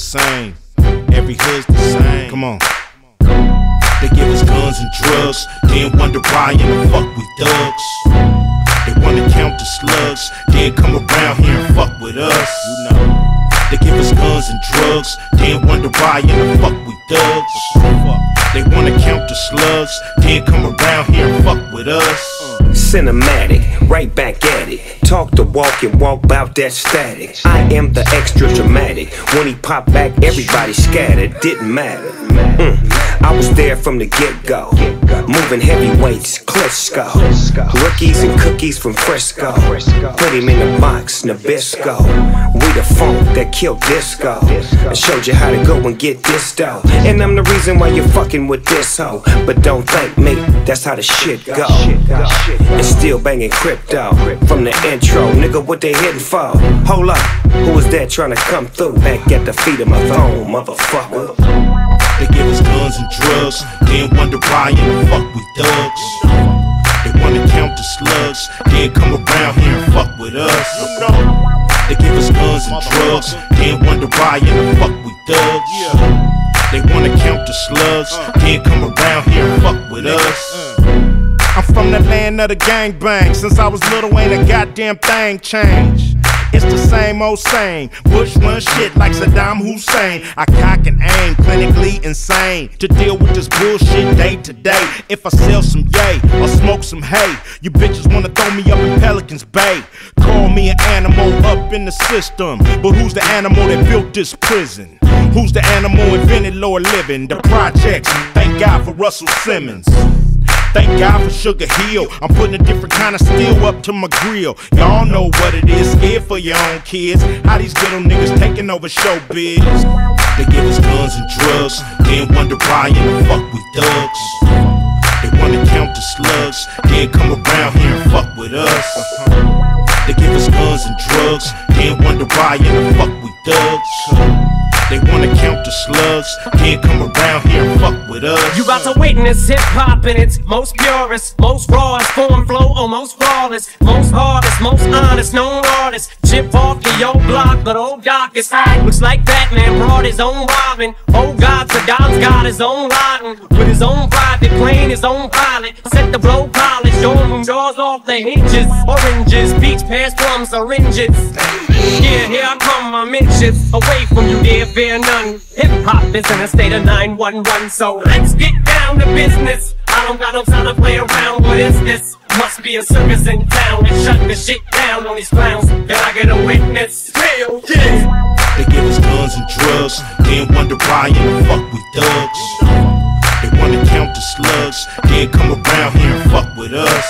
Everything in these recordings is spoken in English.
same. Every hood's the same. Come on. They give us guns and drugs, then wonder why in the fuck we thugs. They wanna count the slugs, then come around here and fuck with us. You know. They give us guns and drugs, then wonder why in the fuck we thugs. They wanna count the slugs, then come around here and fuck with us. Cinematic, right back at it. Talk the walk and walk bout that static. I am the extra dramatic. When he popped back, everybody scattered. Didn't matter. I was there from the get-go. Moving heavyweights, Klitschko. Rookies and cookies from Frisco. Put him in a box, Nabisco. We the funk that killed disco. I showed you how to go and get this dough. And I'm the reason why you're fucking with this hoe. But don't thank me, that's how the shit go. And still banging crypto from the intro. Nigga, what they hitting for? Hold up, who was that trying to come through? Back at the feet of my throne, motherfucker. They give us guns and drugs, then wonder why in the fuck we thugs. They wanna count the slugs, then come around here and fuck with us. They give us guns and drugs, then wonder why in the fuck we thugs. They wanna count the slugs, then come around here and fuck with us. I'm from the land of the gangbang. Since I was little, ain't a goddamn thing changed. It's the same old same. Bush run shit like Saddam Hussein. I cock and aim, clinically insane, to deal with this bullshit day to day. If I sell some yay or smoke some hay, you bitches wanna throw me up in Pelican's Bay. Call me an animal up in the system, but who's the animal that built this prison? Who's the animal invented lower living? The projects, thank God for Russell Simmons. Thank God for Sugar Hill. I'm putting a different kind of steel up to my grill. Y'all know what it is, scared for your own kids. How these ghetto niggas taking over showbiz. They give us guns and drugs, then wonder why in the fuck we thugs. They wanna count the slugs, then come around here and fuck with us. They give us guns and drugs, then wonder why in the fuck we thugs. They wanna count the slugs, then come around here and fuck with us. You about to witness hip-hop in its most purest, most rawest form, flow almost flawless, most hardest, most honest, known artist. Chip off the old block, but old Doc is high. Looks like Batman brought his own Robin. Oh God, so God's got his own Latin. With his own private plane, his own pilot. Set the blow polish, dome doors off the hinges. Oranges, peach, pears, plums, syringes. Yeah, here I come, I'm inches away from you, dear, fear none. Hip-hop is in a state of 911, so let's get down to business. I don't got no time to play around, what is this? Must be a circus in town, and shut the shit down on these clowns. Can I get a witness? Hell yeah! They give us guns and drugs, then wonder why in the fuck we thugs. They wanna count the slugs, then come around here and fuck with us.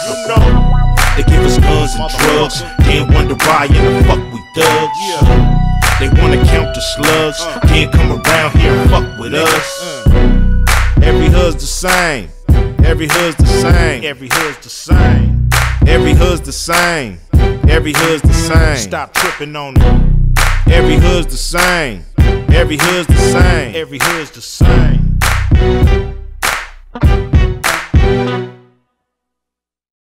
They give us guns and drugs, then wonder why in the fuck we thugs. They wanna count the slugs, then come around here and fuck with us. Every hood's the same. Every hood's the same. Every hood's the same. Every hood's the same. Every hood's the same. Stop tripping on it. Every hood's the same. Every hood's the same. Every hood's the same.